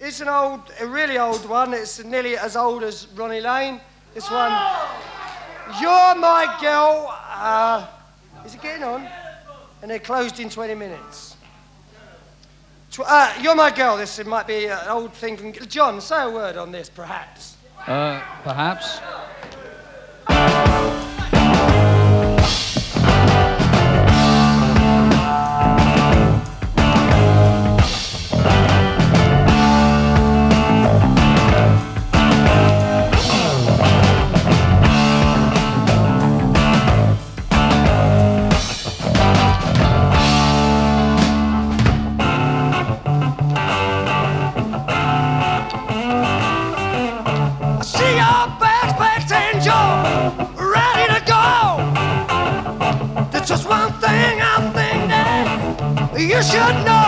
It's a really old one. It's nearly as old as Ronnie Lane. This one. You're my girl. Is it getting on? And they're closed in 20 minutes. You're my girl. This might be an old thing from... John, say a word on this, perhaps. Perhaps. You should know.